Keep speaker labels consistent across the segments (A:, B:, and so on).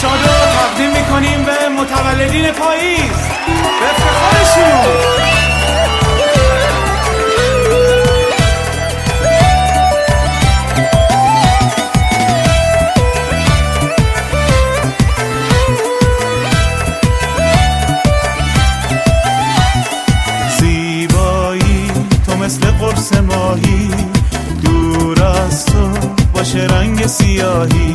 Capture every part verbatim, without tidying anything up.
A: شاد رو تقدیم میکنیم به متولدین پاییز به افتخارشون.
B: مثل قرص ماهی دور از تو باشه رنگ سیاهی.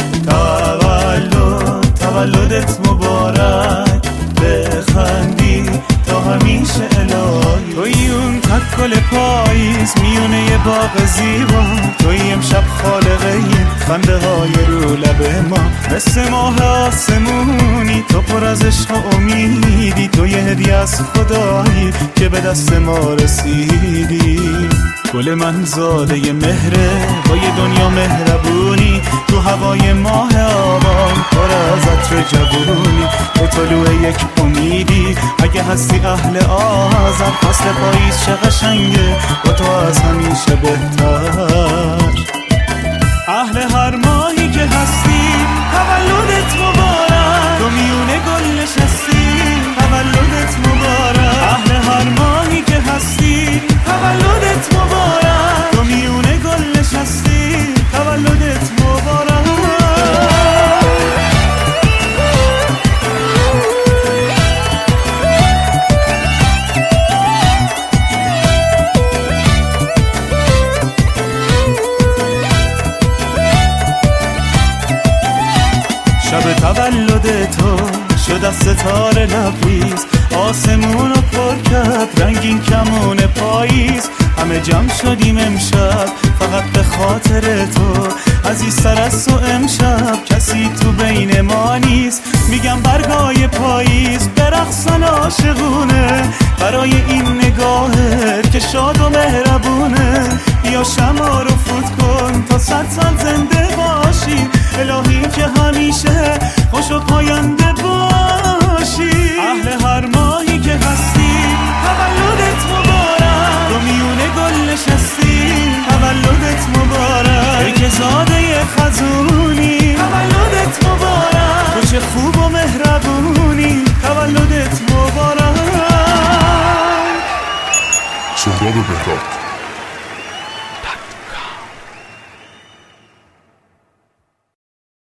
B: تولد تولدت مبارک، بخندی تا همیشه الهی. توی اون تکل پاییز میونه یه باغ زیبا، توی امشب خالقه خنده های رو لب ما. مثل ماه آسمونی تو پر از عشق و امیدی، تو یه هدیه از خدایی که به دست ما رسیدی. گل من زاده ی مهره با یه دنیا مهربونی، تو هوای ماه آبان پر از عطر جوونی. تو طلوع یک امیدی اگه هستی اهل آذر، فصل پاییز چه قشنگه با تو از همیشه بهتر. اهل هر ماهی که هستی تولدت مبارک، تو میونه گل نشستی تولدت مبارک. اهل هر ماهی که هستی تولدت مبارک، تو میونه گل نشستی تولدت مبارک. شب تولد تو شد از ستاره لبریز، آسمون رو پر کرد رنگین کمون پاییز. همه جمع شدیم امشب فقط به خاطر تو، عزیزتر از تو امشب کسی تو بین ما نیست. میگم برگای پاییز برقصن عاشقونه، برای این نگاهت که شاد و مهربونه. یا شمع رو فوت کن تا صد سال زنده باشی، الهی که همیشه خوش و پاینده باشی. اهل هر ماهی که هستی تولدت مبارک، تو میونه گل نشستی تولدت مبارک. ای که زاده خزونی تولدت مبارک، تو چه خوب و مهربونی تولدت مبارک.
C: سهراب بهراد.